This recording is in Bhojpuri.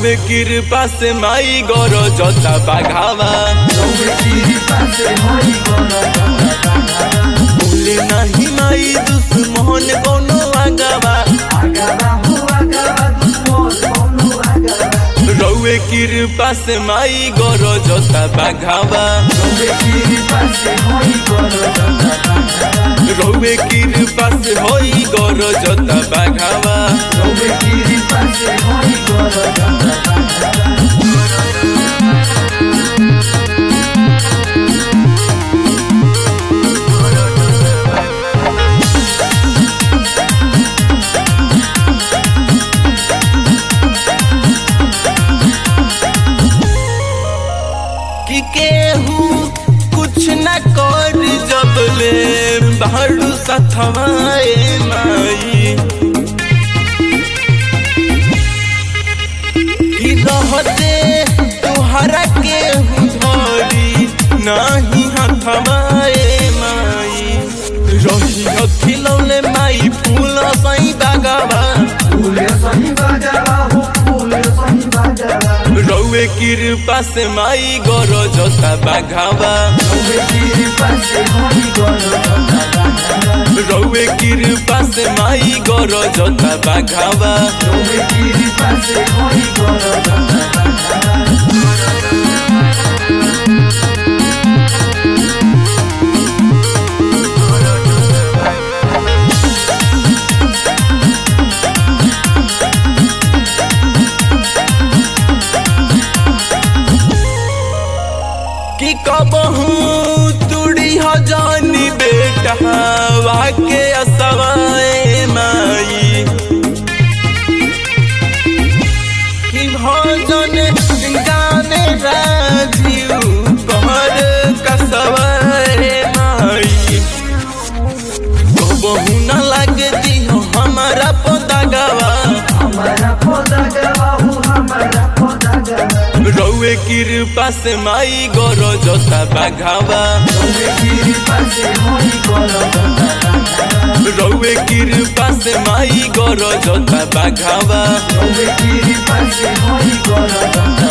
रौवे कृपा से माई गौर जोता बाघावा बोले नहीं माई दुश्मन कोनो आगावा रौवे कृपा से माई गौर जोता बाघावा रौवे कृपा से होई गौर जोता बाघावा कि केहू कुछ न कर जबले बाड़ू सथवाए माई कि रहते तुहरा केहू धरी नहीं हथवाए माई रही खिलौले माई फूल सही बागवा रौवे कृपा से माई गौर जोता बाघावा रौवे कृपा से माई गौर जोता बाघावा कि कबहू तुड़ी हो जानी बेटा वाके असवाए माई कि भजन गाने राजीव कहर कसवाए माई कबहू न लगती हो हमारा पोदागवा रौवे कृपा से माई गौर जोता बाघावा रौवे कृपा से माई गौर जोता बाघावा